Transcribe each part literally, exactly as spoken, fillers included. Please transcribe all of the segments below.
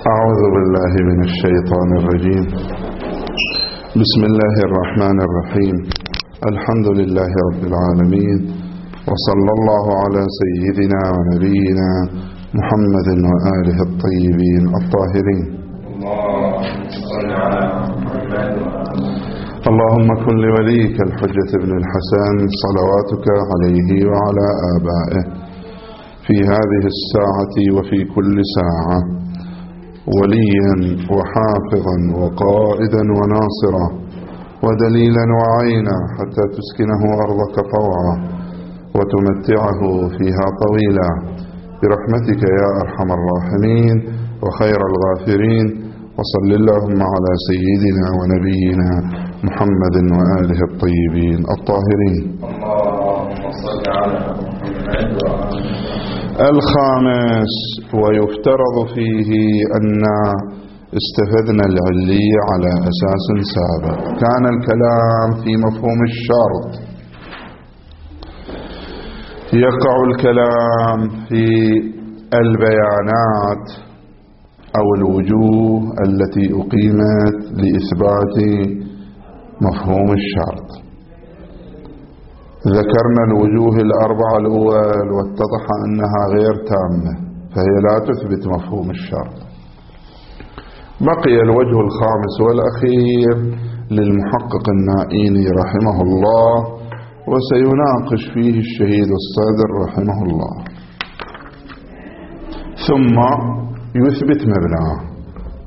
أعوذ بالله من الشيطان الرجيم. بسم الله الرحمن الرحيم. الحمد لله رب العالمين، وصلى الله على سيدنا ونبينا محمد وآله الطيبين الطاهرين. اللهم كن لوليك الحجة بن الحسن صلواتك عليه وعلى آبائه في هذه الساعة وفي كل ساعة وليا وحافظا وقائدا وناصرا ودليلا وعينا حتى تسكنه أرضك طوعا وتمتعه فيها طويلا برحمتك يا أرحم الراحمين وخير الغافرين. وصل اللهم على سيدنا ونبينا محمد وآله الطيبين الطاهرين. اللهم صل على محمد. الخامس، ويفترض فيه أن استفدنا العلي على أساس سابق. كان الكلام في مفهوم الشرط، يقع الكلام في البيانات أو الوجوه التي أقيمت لإثبات مفهوم الشرط. ذكرنا الوجوه الأربعة الأول واتضح أنها غير تامة، فهي لا تثبت مفهوم الشرط. بقي الوجه الخامس والأخير للمحقق النائيني رحمه الله، وسيناقش فيه الشهيد الصادر رحمه الله، ثم يثبت مبناه.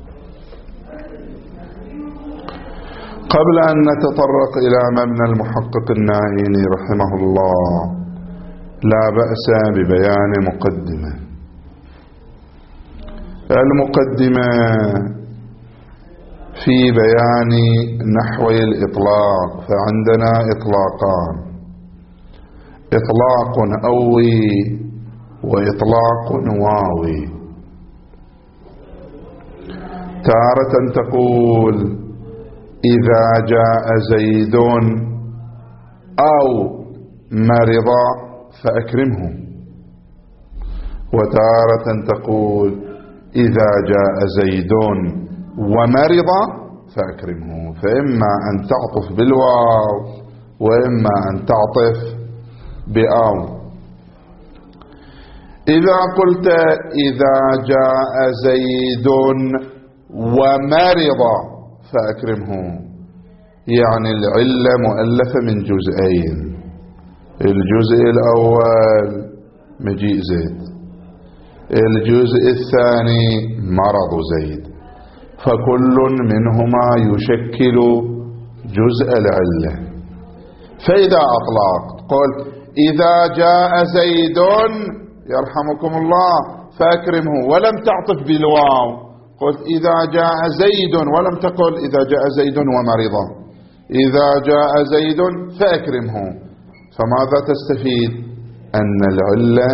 قبل أن نتطرق إلى مبنى المحقق النائيني رحمه الله، لا بأس ببيان مقدمة. المقدمة في بيان نحو الإطلاق، فعندنا إطلاقان: إطلاق أوي وإطلاق واوي. تارة تقول إذا جاء زيد أو مرض فأكرمه، وتارة تقول إذا جاء زيد ومرض فأكرمه. فإما أن تعطف بالواو وإما أن تعطف بآو. إذا قلت إذا جاء زيد ومرض فأكرمه، يعني العلة مؤلفة من جزئين: الجزء الأول مجيء زيد، الجزء الثاني مرض زيد، فكل منهما يشكل جزء العلة. فإذا أطلقت قلت إذا جاء زيد يرحمكم الله فأكرمه ولم تعطف بالواو، قلت إذا جاء زيد ولم تقل إذا جاء زيد ومرضا، إذا جاء زيد فأكرمه. فماذا تستفيد؟ أن العلة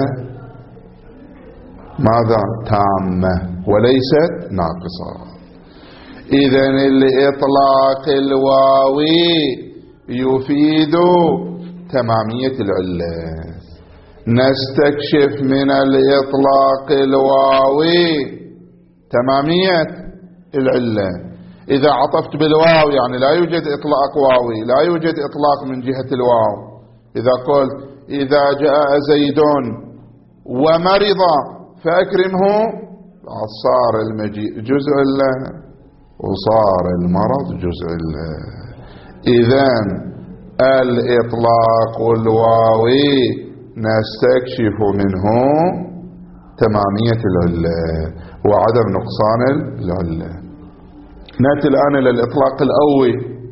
ماذا؟ تامة وليست ناقصة. إذن الإطلاق الواوي يفيد تمامية العلة. نستكشف من الإطلاق الواوي تمامية العلة. إذا عطفت بالواو يعني لا يوجد إطلاق واوي، لا يوجد إطلاق من جهة الواو. إذا قلت إذا جاء زيد ومرض فأكرمه، صار المجيء جزء له وصار المرض جزء له. إذن الإطلاق الواوي نستكشف منه تمامية العلة وعدم نقصان العلة. نأتي الآن إلى الإطلاق الأوي: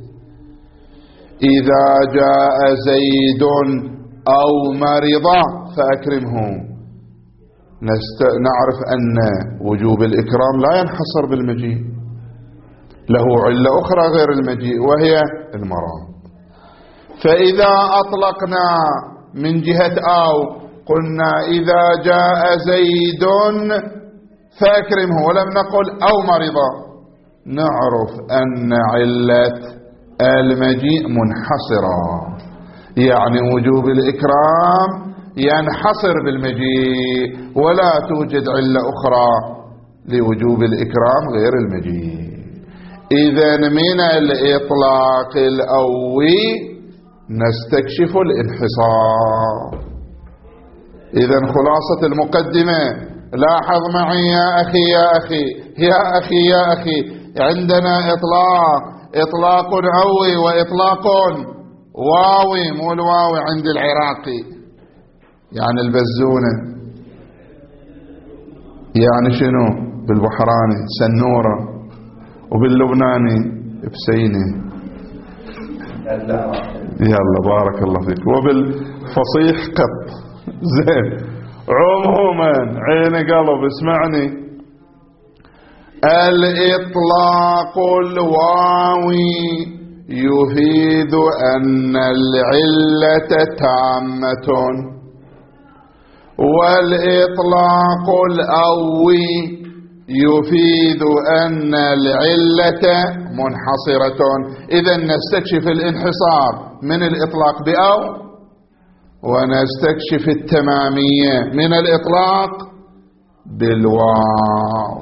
إذا جاء زيد أو مرض فأكرمه. نست... نعرف أن وجوب الإكرام لا ينحصر بالمجيء، له علة أخرى غير المجيء وهي المرض. فإذا أطلقنا من جهة أو قلنا إذا جاء زيد فأكرمه ولم نقل أو مرضا، نعرف أن علة المجيء منحصرة، يعني وجوب الإكرام ينحصر بالمجيء ولا توجد علة أخرى لوجوب الإكرام غير المجيء. إذن من الإطلاق الأولي نستكشف الانحصار. إذن خلاصة المقدمة، لاحظ معي يا أخي يا أخي يا أخي يا أخي، عندنا إطلاق، إطلاق عوي وإطلاق واوي، مو الواوي عند العراقي يعني البزونة، يعني شنو بالبحراني سنورة، وباللبناني بسينة. يلا بارك الله فيك. وبالفصيح قط. زين. عموما عين قلب اسمعني، الإطلاق الواوي يفيد أن العلة تامة، والإطلاق الأوي يفيد أن العلة منحصرة. إذن نستكشف الانحصار من الإطلاق بأو، ونستكشف التمامية من الإطلاق بالواو.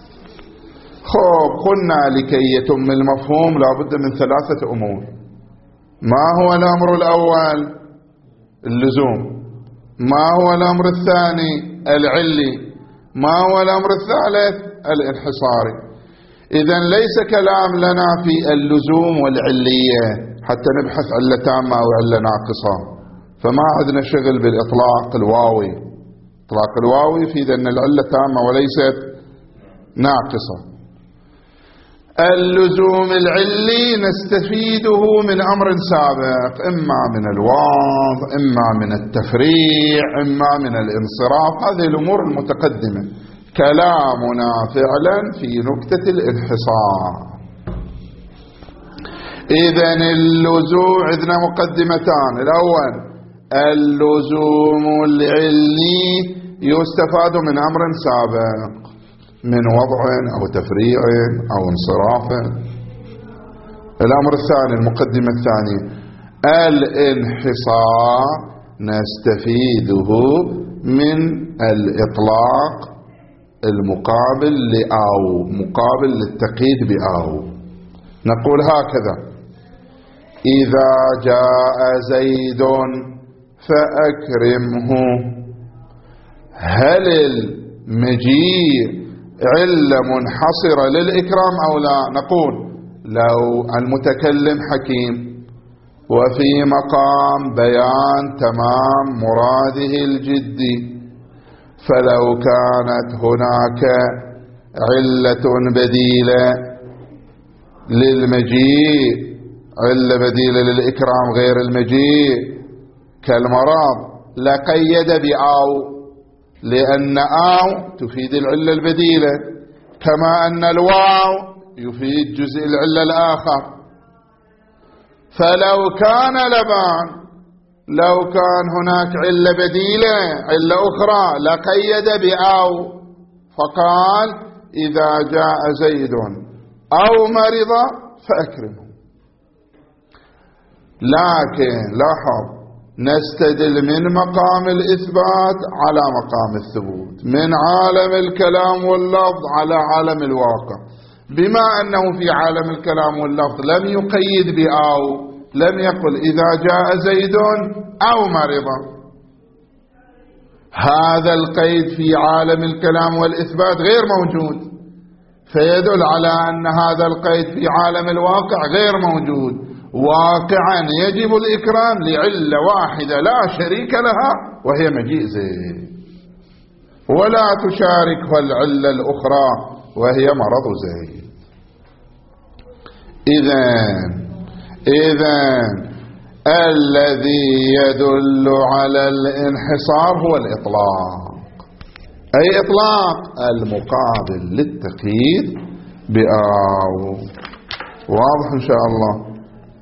خب قلنا لكي يتم المفهوم لابد من ثلاثة أمور. ما هو الأمر الأول؟ اللزوم. ما هو الأمر الثاني؟ العلي. ما هو الأمر الثالث؟ الانحصاري. إذن ليس كلام لنا في اللزوم والعلية حتى نبحث علة تامة أو علة ناقصة، فما عندنا شغل بالإطلاق الواوي. إطلاق الواوي يفيد أن العلة تامة وليست ناقصة. اللزوم العلي نستفيده من أمر سابق، إما من الواو، إما من التفريع، إما من الانصراف. هذه الأمور المتقدمة. كلامنا فعلا في نكتة الانحصار. إذن اللزوم عندنا مقدمتان. الأول اللزوم العلي يستفاد من أمر سابق، من وضع أو تفريع أو انصراف. الأمر الثاني، المقدمة الثانية، الانحصار نستفيده من الإطلاق المقابل لأو، مقابل للتقييد بأو. نقول هكذا: إذا جاء زيد فأكرمه. هل المجيء علة منحصرة للإكرام أو لا؟ نقول لو المتكلم حكيم وفي مقام بيان تمام مراده الجدي، فلو كانت هناك علة بديلة للمجيء، علة بديلة للإكرام غير المجيء كالمرض، لقيد بأو، لأن أو تفيد العلة البديلة، كما أن الواو يفيد جزء العلة الآخر. فلو كان لبان، لو كان هناك علة بديلة، علة أخرى، لقيد بأو، فقال: إذا جاء زيد أو مرض فأكرمه. لكن لاحظ، نستدل من مقام الإثبات على مقام الثبوت، من عالم الكلام واللفظ على عالم الواقع. بما أنه في عالم الكلام واللفظ لم يقيد بأو، لم يقل إذا جاء زيد أو مرض. هذا القيد في عالم الكلام والإثبات غير موجود، فيدل على أن هذا القيد في عالم الواقع غير موجود. واقعا يجب الإكرام لعلة واحدة لا شريك لها، وهي مجيء زيد، ولا تشاركها العلة الأخرى وهي مرض زيد. إذن إذن الذي يدل على الانحصار هو الإطلاق. أي إطلاق؟ المقابل للتقييد بأو. واضح إن شاء الله؟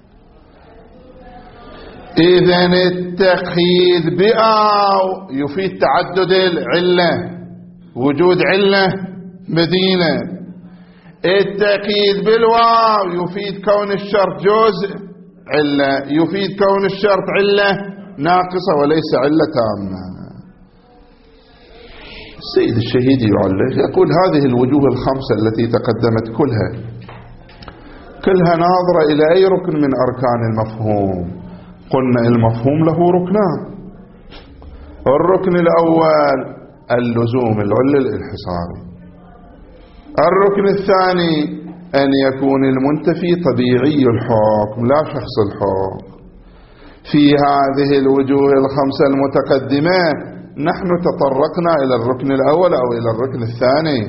إذن التقييد بأو يفيد تعدد العلة، وجود علة بديلة. التقييد بالواو يفيد كون الشرط جزء علة، يفيد كون الشرط علة ناقصة وليس علة تامة. السيد الشهيد يعلق يقول هذه الوجوه الخمسة التي تقدمت كلها كلها ناظرة إلى أي ركن من أركان المفهوم؟ قلنا المفهوم له ركنان. الركن الأول اللزوم العل الانحصاري. الركن الثاني أن يكون المنتفي طبيعي الحكم لا شخص الحكم. في هذه الوجوه الخمسة المتقدمة نحن تطرقنا إلى الركن الأول أو إلى الركن الثاني.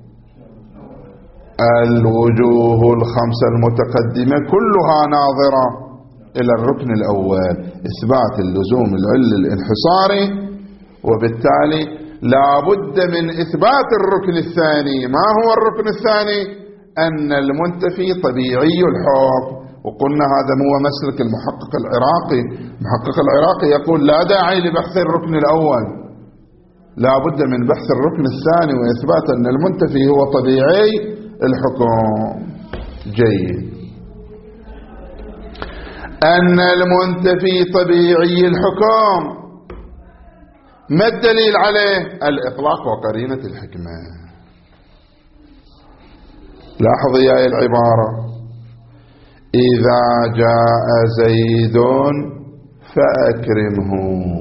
الوجوه الخمسة المتقدمة كلها ناظرة إلى الركن الأول إثبات اللزوم العل الانحصاري، وبالتالي لا بد من إثبات الركن الثاني. ما هو الركن الثاني؟ أن المنتفي طبيعي الحكم، وقلنا هذا هو مسلك المحقق العراقي. المحقق العراقي يقول لا داعي لبحث الركن الأول، لا بد من بحث الركن الثاني وإثبات أن المنتفي هو طبيعي الحكم. جيد. أن المنتفي طبيعي الحكم ما الدليل عليه؟ الإطلاق وقرينة الحكمة. لاحظ يا العبارة: إذا جاء زيد فأكرمه،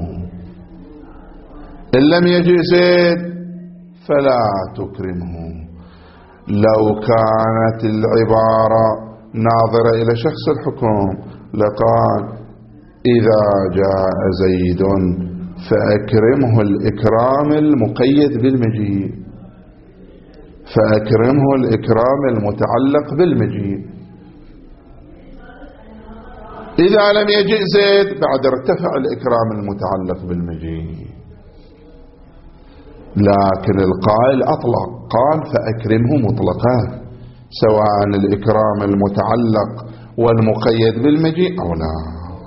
إن لم يجئ زيد فلا تكرمه. لو كانت العبارة ناظرة إلى شخص الحكم لقال إذا جاء زيد فأكرمه الإكرام المقيد بالمجيء، فأكرمه الإكرام المتعلق بالمجيء. إذا لم يجئ زيد بعد ارتفع الإكرام المتعلق بالمجيء. لكن القائل أطلق، قال فأكرمه مطلقا سواء الإكرام المتعلق والمقيد بالمجيء أو لا.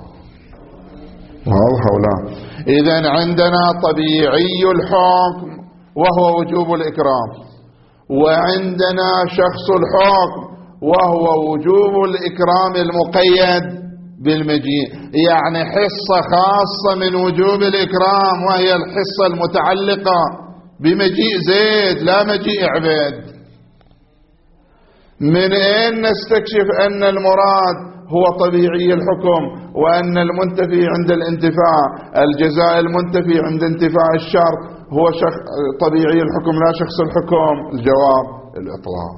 واضح أو لا؟ إذن عندنا طبيعي الحكم وهو وجوب الإكرام، وعندنا شخص الحكم وهو وجوب الإكرام المقيد بالمجيء. يعني حصة خاصة من وجوب الإكرام وهي الحصة المتعلقة بمجيء زيد لا مجيء عبيد. من أين نستكشف أن المراد هو طبيعي الحكم وأن المنتفي عند الانتفاع الجزاء المنتفي عند انتفاع الشرط هو طبيعي الحكم لا شخص الحكم؟ الجواب الإطلاق.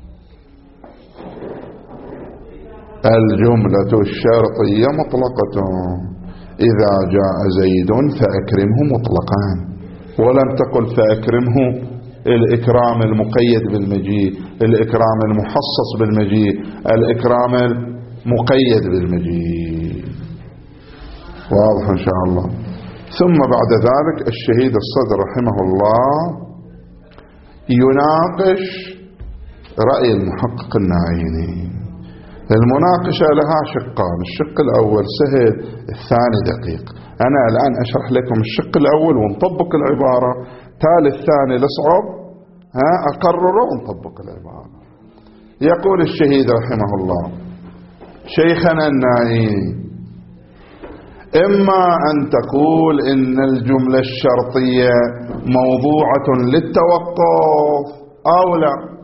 الجملة الشرطية مطلقة. إذا جاء زيد فأكرمه مطلقا، ولم تقل فأكرمه الإكرام المقيد بالمجيء، الإكرام المحصص بالمجيء، الإكرام المقيد بالمجيء. واضح إن شاء الله. ثم بعد ذلك الشهيد الصدر رحمه الله يناقش رأي المحقق النعيني. المناقشة لها شقان: الشق الأول سهل، الثاني دقيق. أنا الآن أشرح لكم الشق الأول ونطبق العبارة، تالي الثاني لصعب ها أقرره ونطبق العبارة. يقول الشهيد رحمه الله: شيخنا النعيم، إما أن تقول إن الجملة الشرطية موضوعة للتوقف أو لا.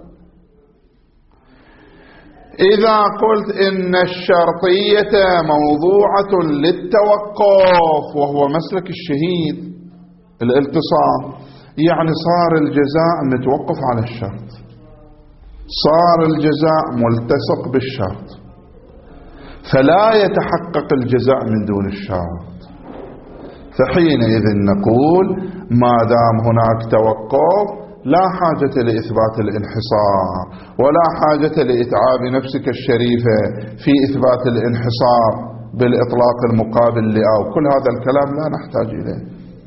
إذا قلت إن الشرطية موضوعة للتوقف وهو مسلك الشهيد الالتصاق، يعني صار الجزاء متوقف على الشرط، صار الجزاء ملتصق بالشرط، فلا يتحقق الجزاء من دون الشرط. فحينئذ نقول ما دام هناك توقف لا حاجة لإثبات الانحصار، ولا حاجة لإتعاب نفسك الشريفة في إثبات الانحصار بالإطلاق المقابل لأو. كل هذا الكلام لا نحتاج إليه،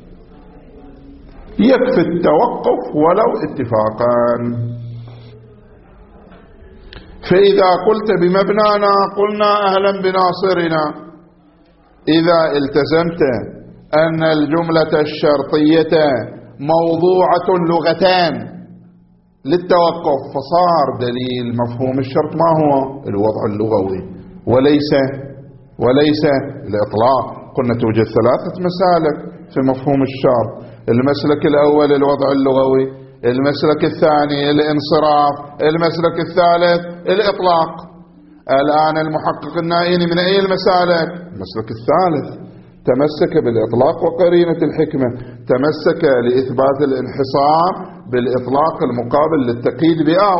يكفي التوقف ولو اتفاقا. فإذا قلت بمبنانا قلنا أهلا بناصرنا. إذا التزمت أن الجملة الشرطية موضوعة لغتان للتوقف فصار دليل مفهوم الشرط ما هو؟ الوضع اللغوي وليس وليس الإطلاق. قلنا توجد ثلاثة مسالك في مفهوم الشرط: المسلك الأول الوضع اللغوي، المسلك الثاني الانصراف، المسلك الثالث الإطلاق. الآن المحقق النائيني من أي المسالك؟ المسلك الثالث، تمسك بالإطلاق وقرينة الحكمة، تمسك لإثبات الانحصار بالإطلاق المقابل للتقييد بأو.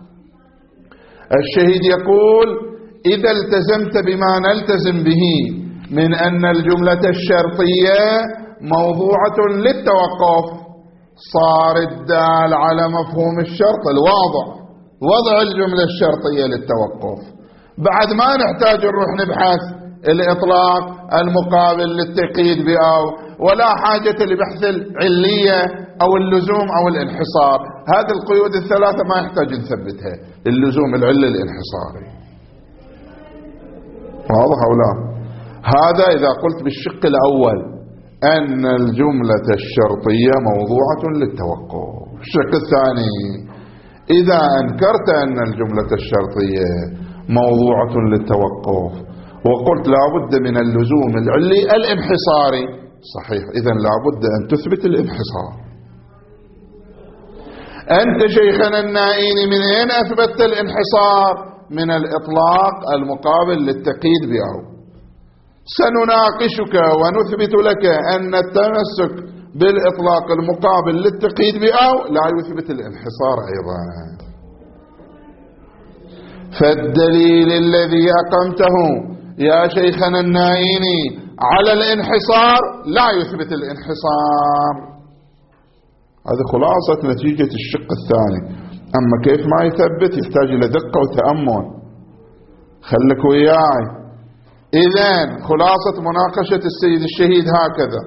الشهيد يقول إذا التزمت بما نلتزم به من أن الجملة الشرطية موضوعة للتوقف، صار الدال على مفهوم الشرط الواضح وضع الجملة الشرطية للتوقف، بعد ما نحتاج نروح نبحث الإطلاق المقابل للتقييد بأو، ولا حاجة لبحث العلية أو اللزوم أو الانحصار. هذه القيود الثلاثة ما يحتاج نثبتها، اللزوم العلة الانحصاري. واضح أو لا؟ هذا إذا قلت بالشق الأول أن الجملة الشرطية موضوعة للتوقف. الشق الثاني إذا أنكرت أن الجملة الشرطية موضوعة للتوقف وقلت لا بد من اللزوم العلي الانحصاري، صحيح، إذن لا بد أن تثبت الانحصار. أنت شيخنا النائيني من أين أثبتت الانحصار؟ من الإطلاق المقابل للتقييد بأو. سنناقشك ونثبت لك أن التمسك بالإطلاق المقابل للتقييد بأو لا يثبت الانحصار أيضا. فالدليل الذي أقمته يا شيخنا النائيني على الانحصار لا يثبت الانحصار. هذه خلاصة نتيجة الشق الثاني. أما كيف ما يثبت يحتاج إلى دقة وتأمل. خلك وياي. إذن خلاصة مناقشة السيد الشهيد هكذا: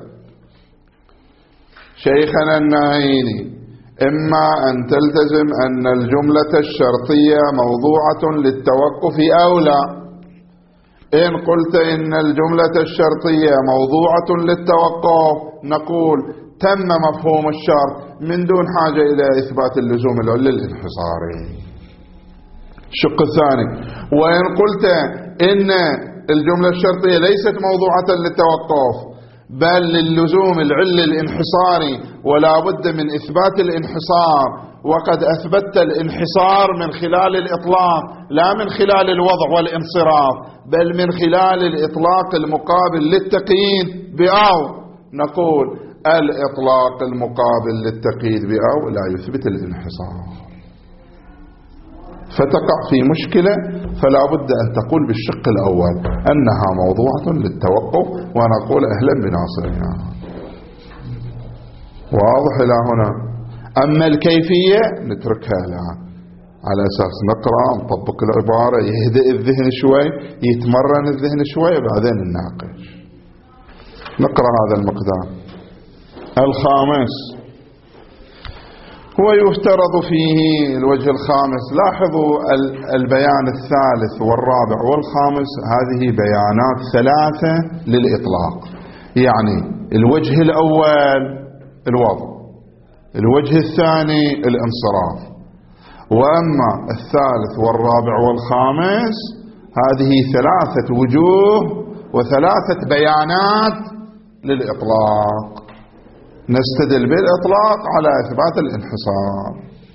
شيخنا النائيني إما أن تلتزم أن الجملة الشرطية موضوعة للتوقف أو لا. إن قلت إن الجملة الشرطية موضوعة للتوقف نقول تم مفهوم الشرط من دون حاجة إلى إثبات اللزوم العلي الانحصاري. الشق الثاني: وإن قلت إن الجملة الشرطية ليست موضوعة للتوقف بل للزوم العلي الانحصاري ولا بد من إثبات الانحصار، وقد أثبتت الانحصار من خلال الإطلاق لا من خلال الوضع والانصراف بل من خلال الإطلاق المقابل للتقييد بأو، نقول الإطلاق المقابل للتقييد بأو لا يثبت الانحصار. فتقع في مشكلة، فلا بد أن تقول بالشق الأول أنها موضوعة للتوقف ونقول أهلا بناصرنا. واضح إلى هنا؟ أما الكيفية نتركها الآن على أساس نقرأ نطبق العبارة، يهدئ الذهن شوي، يتمرن الذهن شوي، بعدين نناقش. نقرأ هذا المقدار. الخامس: ويفترض فيه الوجه الخامس. لاحظوا البيان الثالث والرابع والخامس هذه بيانات ثلاثة للإطلاق. يعني الوجه الأول الوضع، الوجه الثاني الانصراف، وأما الثالث والرابع والخامس هذه ثلاثة وجوه وثلاثة بيانات للإطلاق. نستدل بالإطلاق على إثبات الانحصار.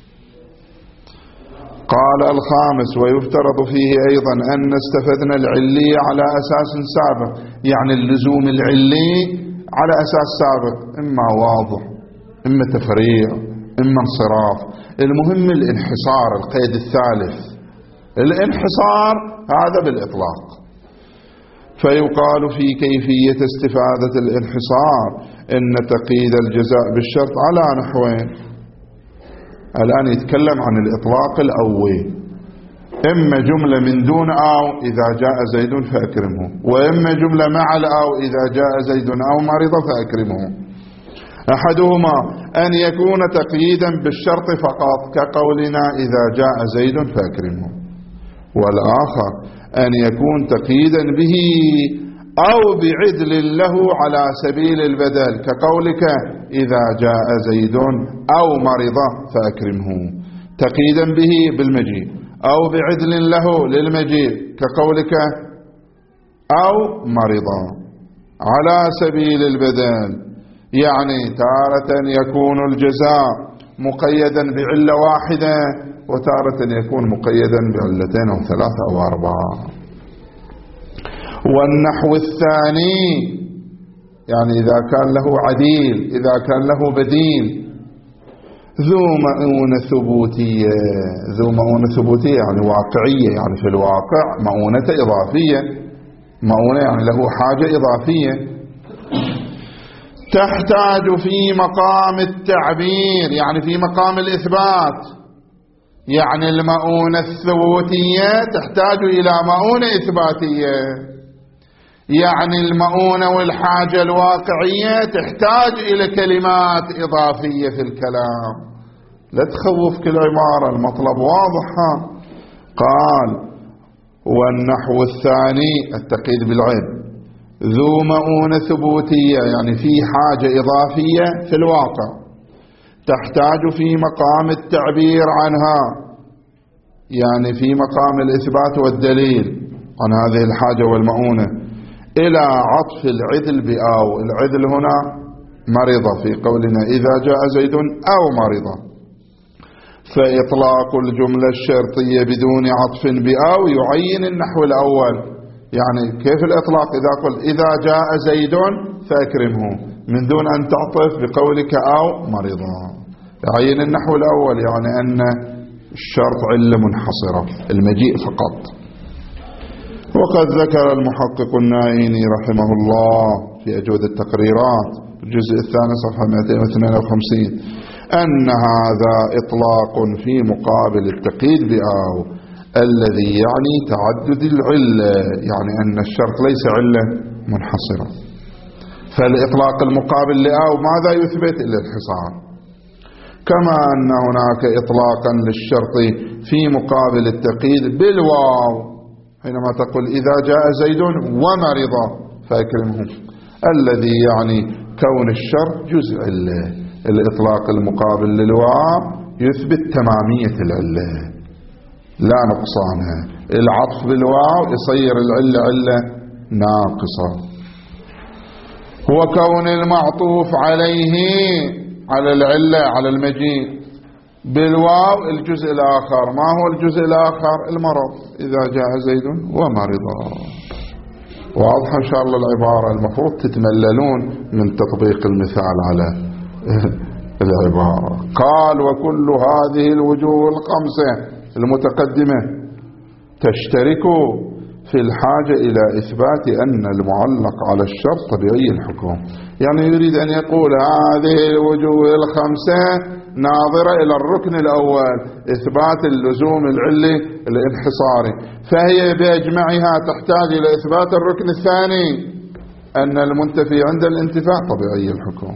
قال الخامس: ويفترض فيه أيضا أن استفدنا العلي على أساس سابق. يعني اللزوم العلي على أساس سابق، إما واضح إما تفريع إما انصراف، المهم الانحصار، القيد الثالث الانحصار، هذا بالإطلاق. فيقال في كيفية استفادة الانحصار إن تقييد الجزاء بالشرط على نحوين. الآن يتكلم عن الإطلاق الأول: إما جملة من دون أو إذا جاء زيد فأكرمه، وإما جملة مع الأو إذا جاء زيد أو مرض فأكرمه. أحدهما أن يكون تقييدا بالشرط فقط كقولنا إذا جاء زيد فأكرمه، والآخر أن يكون تقييدا به أو بعدل له على سبيل البدل كقولك إذا جاء زيد أو مرض فأكرمه، تقييدا به بالمجيء، أو بعدل له للمجيء كقولك أو مرض على سبيل البدل يعني تارة يكون الجزاء مقيدا بعلة واحدة، وتارة يكون مقيدا بعلتين أو ثلاثة أو أربعة. والنحو الثاني يعني إذا كان له عديل، إذا كان له بديل، ذو مؤونة ثبوتية. ذو مؤونة ثبوتية يعني واقعية، يعني في الواقع مؤونة إضافية، مؤونة يعني له حاجة إضافية، تحتاج في مقام التعبير يعني في مقام الإثبات. يعني المؤونة الثبوتية تحتاج إلى مؤونة إثباتية، يعني المؤونة والحاجة الواقعية تحتاج إلى كلمات إضافية في الكلام. لا تخوف كل عبارة، المطلب واضحة. قال والنحو الثاني التقييد بالعلم ذو مؤونة ثبوتية يعني في حاجة إضافية في الواقع، تحتاج في مقام التعبير عنها يعني في مقام الإثبات والدليل عن هذه الحاجة والمؤونة إلى عطف العدل بأو. العدل هنا مرضة في قولنا إذا جاء زيد أو مرضة، فإطلاق الجملة الشرطية بدون عطف بأو يعين النحو الأول. يعني كيف الإطلاق؟ إذا قل إذا جاء زيد فأكرمه من دون أن تعطف بقولك أو مرضا، يعين النحو الأول، يعني أن الشرط علة منحصرة المجيء فقط. وقد ذكر المحقق النائيني رحمه الله في أجود التقريرات الجزء الثاني صفحة مئتين واثنين وخمسين أن هذا إطلاق في مقابل التقييد بأو الذي يعني تعدد العلة، يعني أن الشرط ليس علة منحصرة. فالإطلاق المقابل لأو ماذا يثبت؟ إلا الحصار. كما أن هناك إطلاقا للشرط في مقابل التقييد بالواو حينما تقول إذا جاء زيد ومرض فأكرمه، الذي يعني كون الشرط جزء علة. الإطلاق المقابل للواو يثبت تمامية العلة لا نقصانها، العطف بالواو يصير العلة علة ناقصة. وكون المعطوف عليه على العلة على المجيء بالواو الجزء الآخر. ما هو الجزء الآخر؟ المرض، إذا جاء زيد ومرض. واضح إن شاء الله العبارة؟ المفروض تتمللون من تطبيق المثال على العبارة. قال وكل هذه الوجوه الخمسة المتقدمة تشترك في الحاجة إلى إثبات أن المعلق على الشرط طبيعي الحكم. يعني يريد أن يقول هذه الوجوه الخمسة ناظرة إلى الركن الأول إثبات اللزوم العلي الانحصاري، فهي بأجمعها تحتاج إلى إثبات الركن الثاني أن المنتفي عند الانتفاع طبيعي الحكم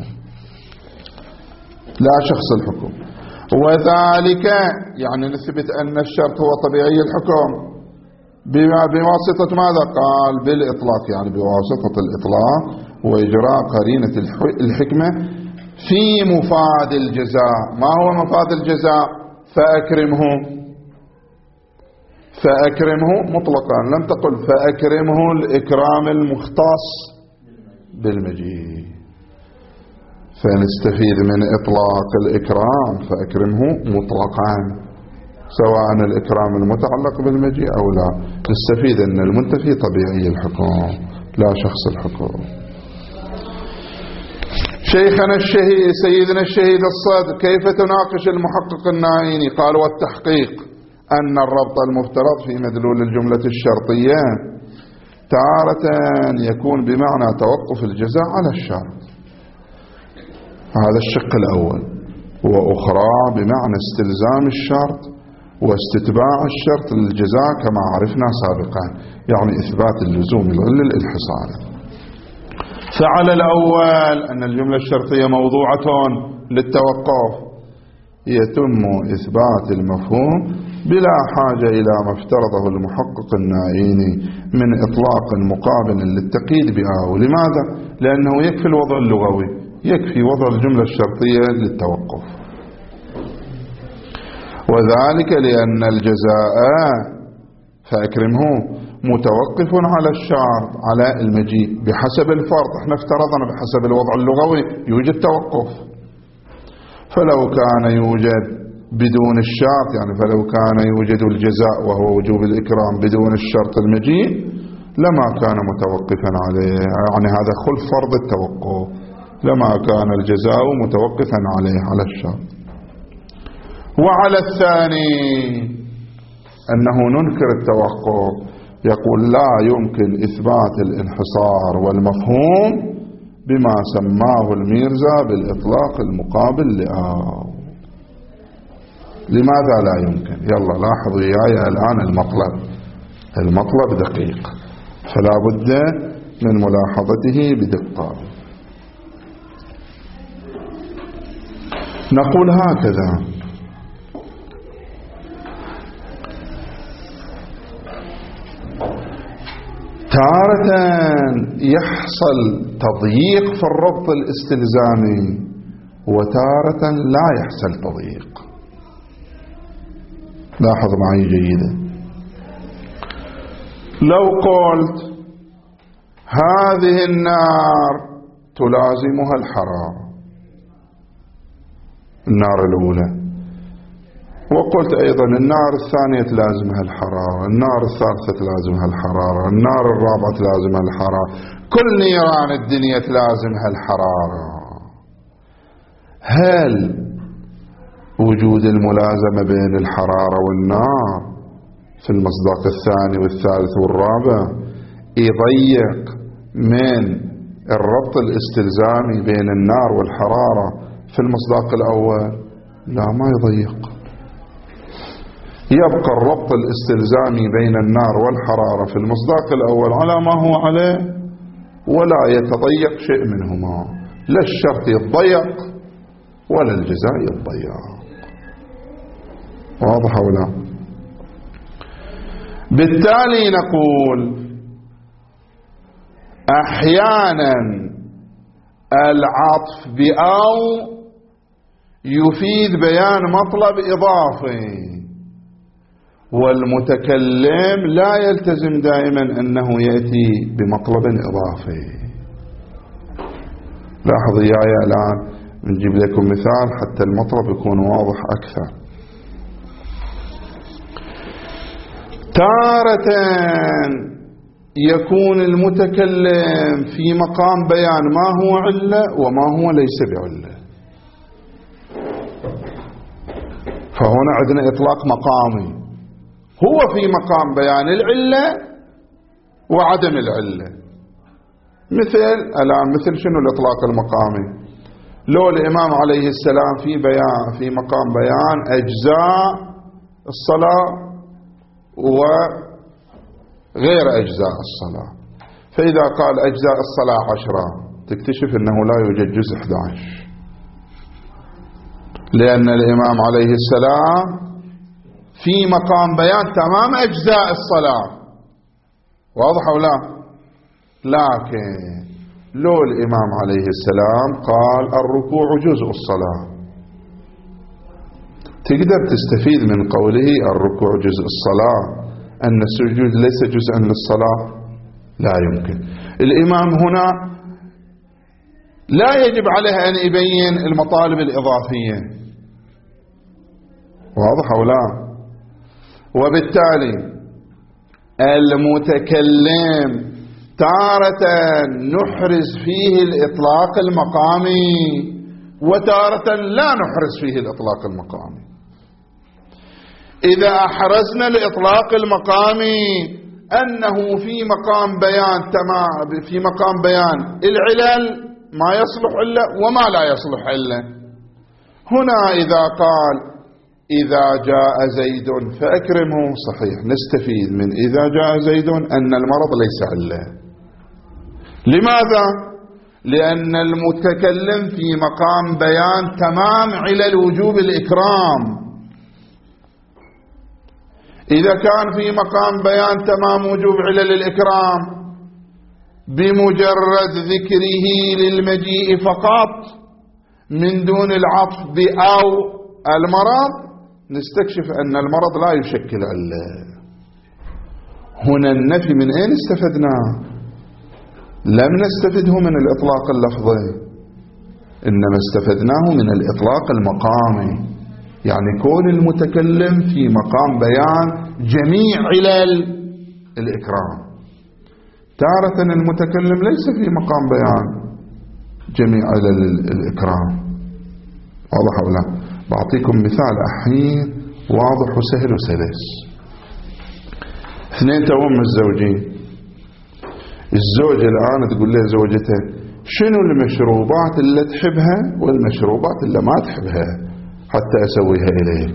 لا شخص الحكم. وذلك يعني نثبت أن الشرط هو طبيعي الحكم بواسطة ماذا؟ قال بالإطلاق، يعني بواسطة الإطلاق وإجراء قرينة الحكمة في مفاد الجزاء. ما هو مفاد الجزاء؟ فأكرمه، فأكرمه مطلقا، لم تقل فأكرمه الإكرام المختص بالمجيء. فنستفيد من إطلاق الإكرام فأكرمه مطلقا سواء الإكرام المتعلق بالمجيء أو لا. نستفيد أن المنتفي طبيعي الحكم لا شخص الحكم. شيخنا الشهيد سيدنا الشهيد الصادق كيف تناقش المحقق النائيني؟ قال والتحقيق أن الربط المفترض في مدلول الجملة الشرطية تارة يكون بمعنى توقف الجزاء على الشرط، هذا الشق الأول، وأخرى بمعنى استلزام الشرط واستتباع الشرط للجزاء كما عرفنا سابقا، يعني إثبات اللزوم العلة الانحصاري. فعلى الأول أن الجملة الشرطية موضوعة للتوقف يتم إثبات المفهوم بلا حاجة إلى ما افترضه المحقق النائيني من إطلاق مقابل للتقييد بأو. لماذا؟ لأنه يكفي الوضع اللغوي، يكفي وضع الجملة الشرطية للتوقف، وذلك لأن الجزاء فأكرمه متوقف على الشرط على المجيء بحسب الفرض. احنا افترضنا بحسب الوضع اللغوي يوجد توقف، فلو كان يوجد بدون الشرط يعني فلو كان يوجد الجزاء وهو وجوب الإكرام بدون الشرط المجيء لما كان متوقفا عليه، يعني هذا خلف فرض التوقف، لما كان الجزاء متوقفا عليه على الشرط. وعلى الثاني أنه ننكر التوقف، يقول لا يمكن إثبات الانحصار والمفهوم بما سماه الميرزا بالإطلاق المقابل لآو. لماذا لا يمكن؟ يلا لاحظوا وياي الآن المطلب المطلب دقيق، فلا بد من ملاحظته بدقة. نقول هكذا: تارة يحصل تضييق في الربط الاستلزامي وتارة لا يحصل تضييق. لاحظ معي جيدا، لو قلت هذه النار تلازمها الحرارة، النار الأولى، وقلت أيضا النار الثانية تلازمها الحرارة، النار الثالثة تلازمها الحرارة، النار الرابعة تلازمها الحرارة، كل نيران الدنيا تلازمها الحرارة. هل وجود الملازمة بين الحرارة والنار في المصداق الثاني والثالث والرابع يضيق من الربط الاستلزامي بين النار والحرارة في المصداق الأول؟ لا، ما يضيق، يبقى الربط الاستلزامي بين النار والحرارة في المصداق الأول على ما هو عليه ولا يتضيق شيء منهما، لا الشرط يتضيق ولا الجزاء يتضيق. واضح ولا؟ بالتالي نقول أحيانا العطف بأو يفيد بيان مطلب إضافي، والمتكلم لا يلتزم دائما أنه يأتي بمطلب إضافي. لاحظ يا الآن نجيب لكم مثال حتى المطلب يكون واضح أكثر. تارة يكون المتكلم في مقام بيان ما هو علة وما هو ليس بعلة، فهنا عندنا إطلاق مقامي، هو في مقام بيان العلة وعدم العلة. مثل الآن مثل شنو الإطلاق المقامي؟ لو الإمام عليه السلام في بيان في مقام بيان أجزاء الصلاة وغير أجزاء الصلاة، فإذا قال أجزاء الصلاة عشرة تكتشف أنه لا يوجد جزء أحد عشر، لأن الإمام عليه السلام في مقام بيان تمام أجزاء الصلاة. واضح أو لا؟ لكن لو الإمام عليه السلام قال الركوع جزء الصلاة، تقدر تستفيد من قوله الركوع جزء الصلاة أن السجود ليس جزءا للصلاة؟ لا يمكن. الإمام هنا لا يجب عليه أن يبين المطالب الإضافية. واضح أو لا؟ وبالتالي المتكلم تارة نحرز فيه الإطلاق المقامي وتارة لا نحرز فيه الإطلاق المقامي. إذا أحرزنا الإطلاق المقامي أنه في مقام بيان تمام في مقام بيان العلل ما يصلح إلا وما لا يصلح إلا، هنا إذا قال إذا جاء زيد فأكرمه صحيح، نستفيد من إذا جاء زيد أن المرض ليس علة. لماذا؟ لأن المتكلم في مقام بيان تمام علل وجوب الإكرام. إذا كان في مقام بيان تمام وجوب علل الإكرام بمجرد ذكره للمجيء فقط من دون العطف بأو المرض نستكشف أن المرض لا يشكل علة. هنا النفي من أين استفدناه؟ لم نستفده من الإطلاق اللفظي، إنما استفدناه من الإطلاق المقامي، يعني كون المتكلم في مقام بيان جميع علل الإكرام. تارة المتكلم ليس في مقام بيان جميع علل الإكرام. واضح أو لا؟ بعطيكم مثال أحيان واضح وسهل وسلس. اثنين توهم الزوجين، الزوج الآن تقول له زوجته شنو المشروبات اللي تحبها والمشروبات اللي ما تحبها حتى أسويها إليك.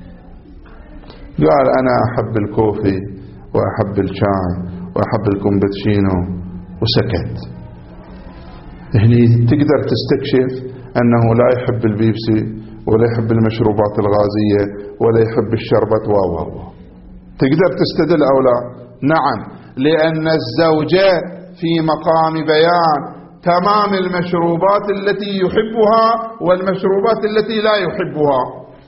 قال أنا أحب الكوفي وأحب الشاي وأحب الكومبتشينو وسكت. هني تقدر تستكشف أنه لا يحب البيبسي ولا يحب المشروبات الغازية ولا يحب الشربة و تقدر تستدل أو لا؟ نعم، لأن الزوجة في مقام بيان تمام المشروبات التي يحبها والمشروبات التي لا يحبها،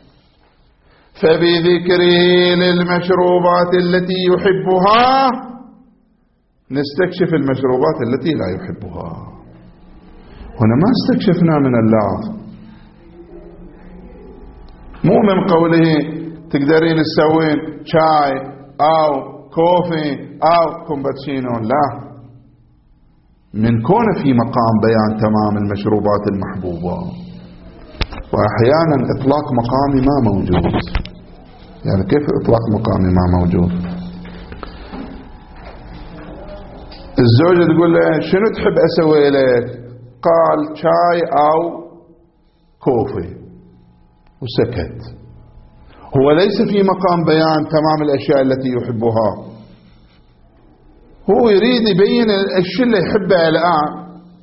فبذكره للمشروبات التي يحبها نستكشف المشروبات التي لا يحبها. هنا ما استكشفنا من اللفظ، مو من قوله تقدرين تسوين شاي أو كوفي أو كومباتشينو، لا، من كون في مقام بيان تمام المشروبات المحبوبة. وأحيانا إطلاق مقامي ما موجود. يعني كيف إطلاق مقامي ما موجود؟ الزوجة تقول له شنو تحب أسوي لك؟ قال شاي أو كوفي وسكت. هو ليس في مقام بيان تمام الأشياء التي يحبها، هو يريد يبين الشيء اللي يحبه الآن،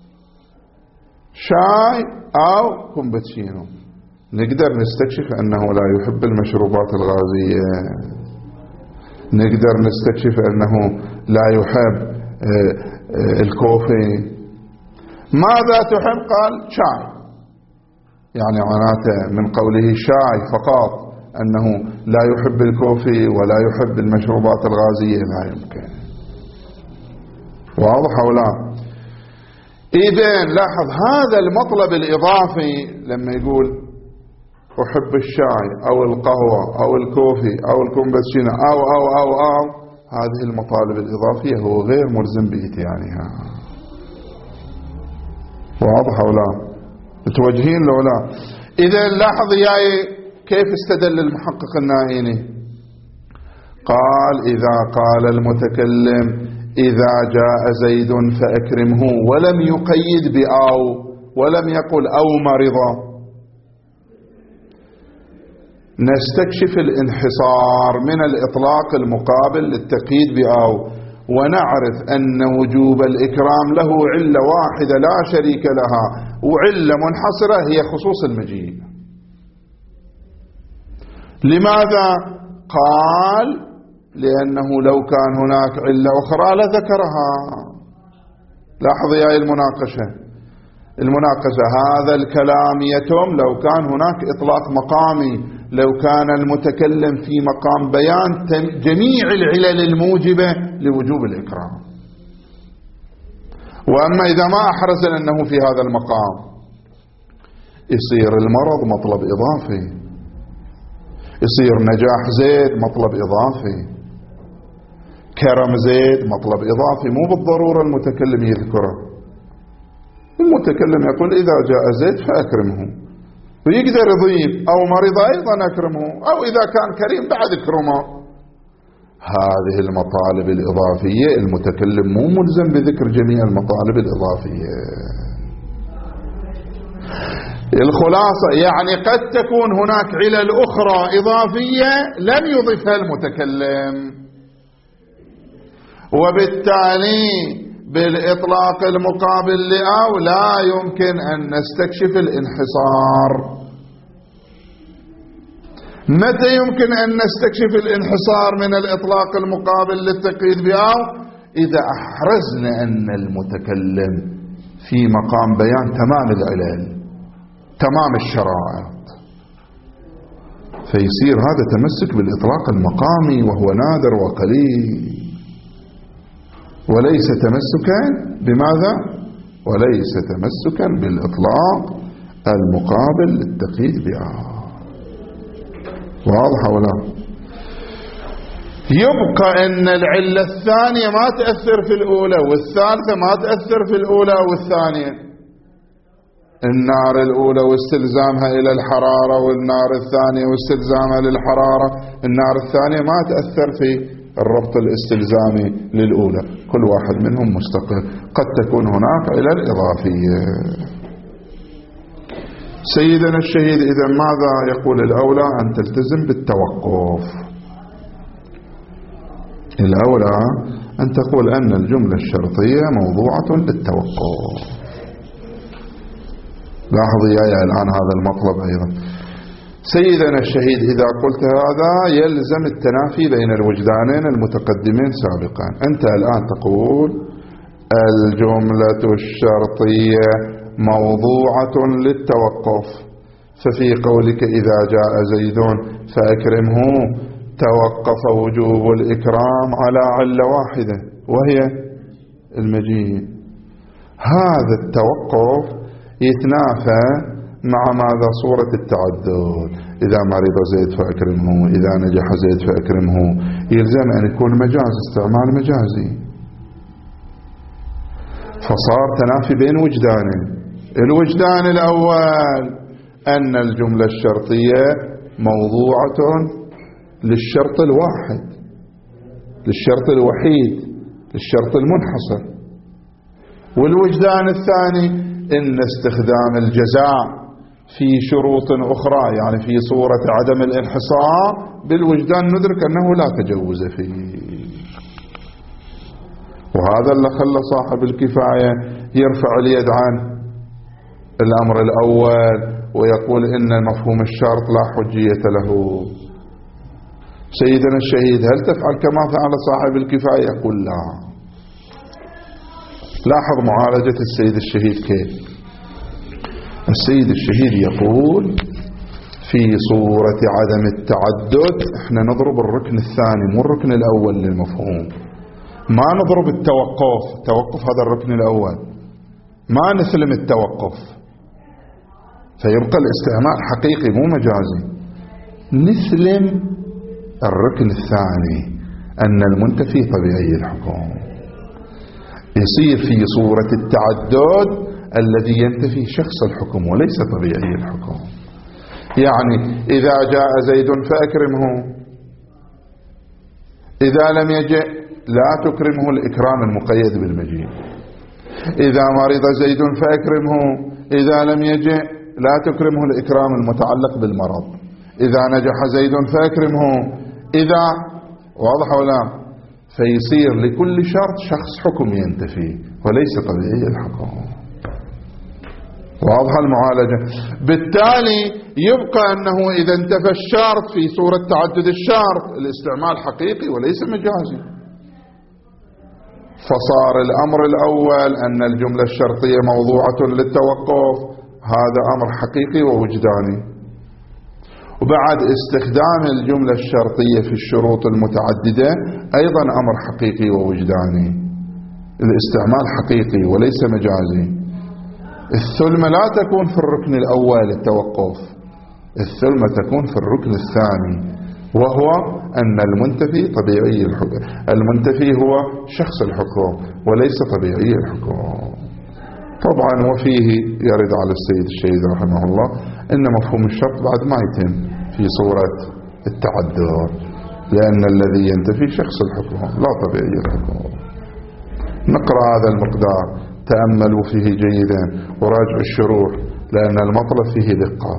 شاي أو كومباتشينو. نقدر نستكشف أنه لا يحب المشروبات الغازية، نقدر نستكشف أنه لا يحب الكوفي. ماذا تحب؟ قال شاي، يعني معناته من قوله شاي فقط أنه لا يحب الكوفي ولا يحب المشروبات الغازية، لا يمكن. واضح أو لا؟ إذن لاحظ هذا المطلب الإضافي لما يقول أحب الشاي أو القهوة أو الكوفي أو الكومباتشينو أو أو أو أو هذه المطالب الإضافية هو غير ملزم بإتيانها. واضح أو لا؟ متوجهين لو لا؟ إذن لاحظ ياي كيف استدل المحقق النائيني؟ قال إذا قال المتكلم إذا جاء زيد فأكرمه ولم يقيد بأو ولم يقل أو مرضا، نستكشف الانحصار من الإطلاق المقابل للتقييد بأو، ونعرف أن وجوب الإكرام له علة واحدة لا شريك لها، وعلة منحصرة هي خصوص المجيء. لماذا؟ قال لأنه لو كان هناك علة أخرى لذكرها. لاحظ يا المناقشة المناقشة هذا الكلام يتم لو كان هناك إطلاق مقامي، لو كان المتكلم في مقام بيان جميع العلل الموجبة لوجوب الإكرام. وأما إذا ما أحرز أنه في هذا المقام يصير المرض مطلب إضافي، يصير نجاح زيد مطلب إضافي، كرم زيد مطلب إضافي، مو بالضرورة المتكلم يذكره. المتكلم يقول إذا جاء زيد فأكرمه، ويقدر يضيف أو مرض أيضا أكرمه، أو إذا كان كريم بعد أكرمه. هذه المطالب الإضافية المتكلم مو ملزم بذكر جميع المطالب الإضافية. الخلاصة يعني قد تكون هناك علل أخرى إضافية لم يضيفها المتكلم، وبالتالي بالإطلاق المقابل لأو لا يمكن أن نستكشف الانحصار. متى يمكن أن نستكشف الانحصار من الإطلاق المقابل للتقييد بأو؟ إذا أحرزنا أن المتكلم في مقام بيان تمام العلل تمام الشرائط، فيصير هذا تمسك بالإطلاق المقامي وهو نادر وقليل. وليس تمسكا بماذا؟ وليس تمسكا بالإطلاق المقابل للتقييد بها. واضح ولا؟ يبقى أن العلة الثانية ما تأثر في الأولى، والثالثة ما تأثر في الأولى والثانية. النار الأولى واستلزامها إلى الحرارة، والنار الثانية واستلزامها للحرارة. النار الثانية ما تأثر في الربط الاستلزامي للأولى، كل واحد منهم مستقل. قد تكون هناك إلى الإضافية. سيدنا الشهيد إذا ماذا يقول؟ الأولى أن تلتزم بالتوقف. الأولى أن تقول أن الجملة الشرطية موضوعة للتوقف. لاحظي يا الآن هذا المطلب أيضا. سيدنا الشهيد إذا قلت هذا يلزم التنافي بين الوجدانين المتقدمين سابقا. أنت الآن تقول الجملة الشرطية موضوعة للتوقف، ففي قولك إذا جاء زيد فأكرمه توقف وجوب الإكرام على علة واحدة وهي المجيء. هذا التوقف يتنافى مع ماذا؟ صورة التعدد. إذا مرض زيد فأكرمه، إذا نجح زيد فأكرمه. يلزم أن يكون مجاز، استعمال مجازي. فصار تنافي بين وجدانين. الوجدان الأول أن الجملة الشرطية موضوعة للشرط الواحد، للشرط الوحيد، للشرط المنحصر. والوجدان الثاني إن استخدام الجزاء في شروط أخرى، يعني في صورة عدم الانحصار، بالوجدان ندرك أنه لا تجوز فيه. وهذا اللي خلى صاحب الكفاية يرفع اليد عن الأمر الأول ويقول إن مفهوم الشرط لا حجية له. سيدنا الشهيد هل تفعل كما فعل صاحب الكفاية؟ يقول لا. لاحظ معالجة السيد الشهيد كيف. السيد الشهيد يقول في صورة عدم التعدد احنا نضرب الركن الثاني مو الركن الأول للمفهوم، ما نضرب التوقف. التوقف هذا الركن الأول، ما نسلم التوقف، فيبقى الاستعمال حقيقي مو مجازي. نسلم الركن الثاني أن المنتفي طبيعي الحكم، يصير في صورة التعدد الذي ينتفي شخص الحكم وليس طبيعي الحكم. يعني إذا جاء زيد فأكرمه، إذا لم يجئ لا تكرمه الإكرام المقيد بالمجيء. إذا مرض زيد فأكرمه، إذا لم يجئ لا تكرمه الإكرام المتعلق بالمرض. إذا نجح زيد فأكرمه، إذا واضح ولا؟ فيصير لكل شرط شخص حكم ينتفي وليس طبيعي الحكم. واضح المعالجة. بالتالي يبقى أنه إذا انتفى الشرط في صورة تعدد الشرط الاستعمال حقيقي وليس مجازي. فصار الأمر الأول أن الجملة الشرطية موضوعة للتوقف، هذا أمر حقيقي ووجداني. وبعد استخدام الجملة الشرطية في الشروط المتعددة أيضا أمر حقيقي ووجداني. الاستعمال حقيقي وليس مجازي. الثلمة لا تكون في الركن الأول التوقف، الثلمة تكون في الركن الثاني، وهو أن المنتفي طبيعي الحكم. المنتفي هو شخص الحكم وليس طبيعي الحكم. طبعا وفيه يرد على السيد الشهيد رحمه الله أن مفهوم الشرط بعد ما يتم في صورة التعدد، لأن الذي ينتفي شخص الحكم لا طبيعي الحكم. نقرأ هذا المقدار، تأملوا فيه جيدا وراجعوا الشروح لأن المطلب فيه دقة.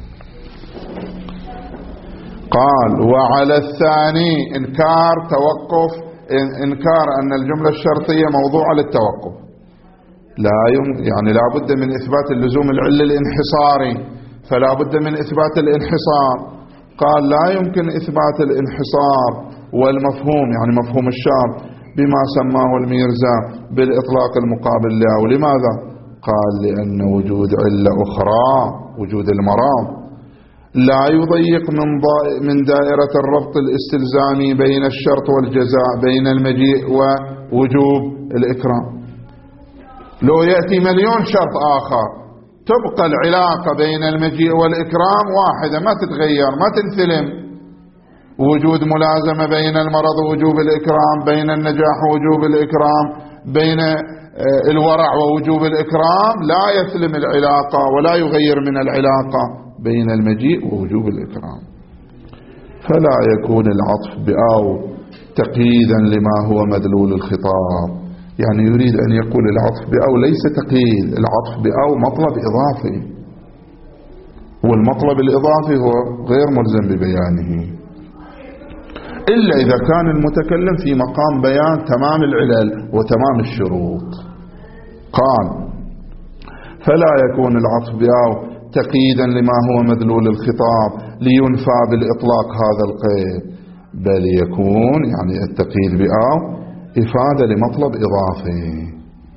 قال وعلى الثاني إنكار توقف، إنكار أن الجملة الشرطية موضوعة للتوقف. لا يم يعني لا بد من إثبات اللزوم العلة الانحصاري، فلا بد من إثبات الانحصار. قال لا يمكن إثبات الانحصار والمفهوم يعني مفهوم الشرط بما سماه الميرزا بالإطلاق المقابل له. ولماذا؟ قال لأن وجود علة أخرى، وجود المرض، لا يضيق من من دائرة الربط الاستلزامي بين الشرط والجزاء، بين المجيء ووجوب الإكرام. لو يأتي مليون شرط آخر تبقى العلاقة بين المجيء والإكرام واحدة، ما تتغير، ما تنثلم. وجود ملازمة بين المرض ووجوب الإكرام، بين النجاح ووجوب الإكرام، بين الورع ووجوب الإكرام، لا يثلم العلاقة ولا يغير من العلاقة بين المجيء ووجوب الإكرام. فلا يكون العطف بأو تقييدا لما هو مدلول الخطاب. يعني يريد أن يقول العطف بأو ليس تقييد، العطف بأو مطلب إضافي، والمطلب الإضافي هو غير ملزم ببيانه إلا إذا كان المتكلم في مقام بيان تمام العلل وتمام الشروط. قال: فلا يكون العطف بأو تقييدا لما هو مدلول الخطاب لينفى بالإطلاق هذا القيد، بل يكون يعني التقييد بأو إفادة لمطلب إضافي.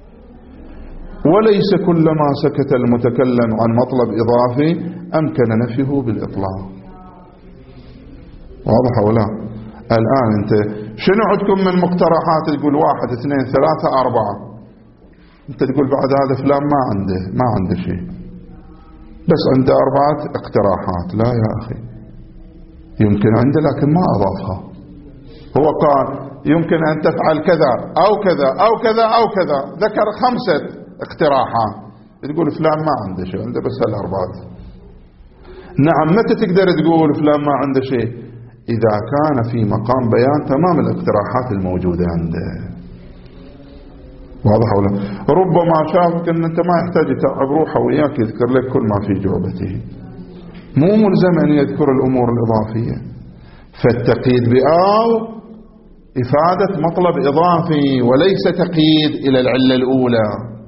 وليس كلما سكت المتكلم عن مطلب إضافي أمكن نفيه بالإطلاق. واضح ولا؟ الآن أنت شنو عندكم من مقترحات؟ تقول واحد اثنين ثلاثة أربعة، أنت تقول بعد هذا فلان ما عنده ما عنده شيء، بس عنده أربعة اقتراحات. لا يا أخي، يمكن عنده لكن ما أضافها. هو قال يمكن أن تفعل كذا أو كذا أو كذا أو كذا، ذكر خمسة اقتراحات، تقول فلان ما عنده شيء، عنده بس هالأربعة. نعم، متى تقدر تقول فلان ما عنده شيء؟ إذا كان في مقام بيان تمام الاقتراحات الموجودة عنده. واضح ولا؟ ربما شافك أن أنت ما يحتاج يتعب روحه وياك يذكر لك كل ما في جعبته، مو ملزم أن يذكر الأمور الإضافية. فالتقييد بأو إفادة مطلب إضافي وليس تقييد إلى العلة الأولى.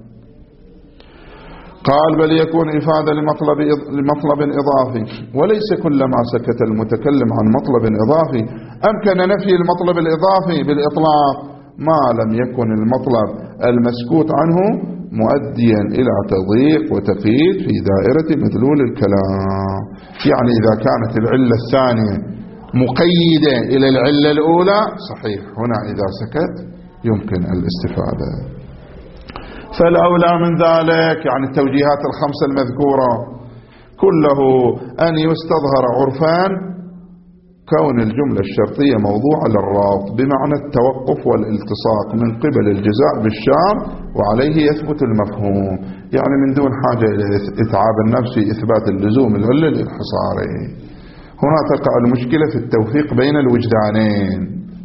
قال: بل يكون إفادة لمطلب لمطلب إضافي، وليس كلما سكت المتكلم عن مطلب إضافي أمكن نفي المطلب الإضافي بالإطلاق ما لم يكن المطلب المسكوت عنه مؤديا إلى تضييق وتقييد في دائرة مدلول الكلام. يعني إذا كانت العلة الثانية مقيدة إلى العلة الأولى صحيح، هنا إذا سكت يمكن الاستفادة. فالأولى من ذلك يعني التوجيهات الخمسة المذكورة كله أن يستظهر عرفان كون الجملة الشرطية موضوعة للرابط بمعنى التوقف والالتصاق من قبل الجزاء بالشرط، وعليه يثبت المفهوم، يعني من دون حاجة إلى إتعاب النفس في إثبات اللزوم العلة الانحصاري. هنا تقع المشكلة في التوفيق بين الوجدانين.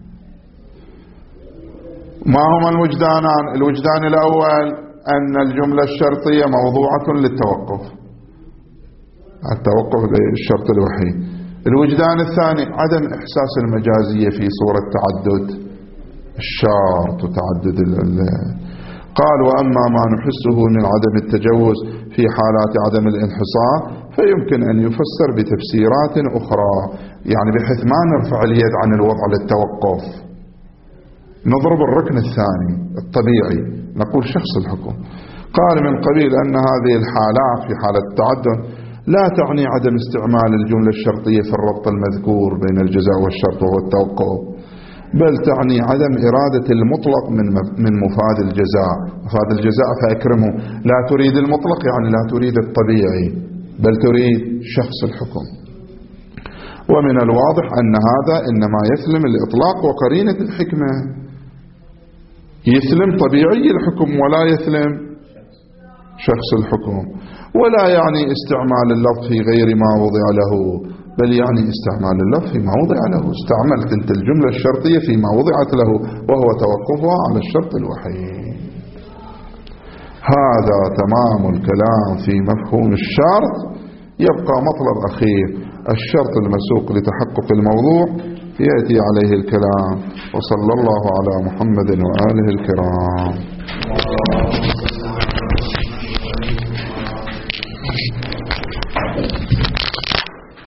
ما هما الوجدانان؟ الوجدان الأول أن الجملة الشرطية موضوعة للتوقف، التوقف للشرط الوحيد. الوجدان الثاني عدم إحساس المجازية في صورة تعدد الشرط وتعدد العلة. قال: وأما ما نحسه من عدم التجوز في حالات عدم الانحصار فيمكن أن يفسر بتفسيرات أخرى، يعني بحيث ما نرفع اليد عن الوضع للتوقف، نضرب الركن الثاني الطبيعي، نقول شخص الحكم. قال: من قبيل أن هذه الحالات في حالة التعدد لا تعني عدم استعمال الجملة الشرطية في الربط المذكور بين الجزاء والشرط وهو التوقف، بل تعني عدم إرادة المطلق من من مفاد الجزاء. مفاد الجزاء فأكرمه، لا تريد المطلق يعني لا تريد الطبيعي، بل تريد شخص الحكم. ومن الواضح أن هذا إنما يسلم الإطلاق وقرينة الحكمة، يسلم طبيعي الحكم ولا يسلم شخص الحكم. ولا يعني استعمال اللفظ في غير ما وضع له، بل يعني استعمال اللفظ فيما وضع له. استعملت انت الجملة الشرطية فيما وضعت له وهو توقفها على الشرط الوحيد. هذا تمام الكلام في مفهوم الشرط. يبقى مطلب أخير، الشرط المسوق لتحقق الموضوع، يأتي عليه الكلام. وصلى الله على محمد وآله الكرام.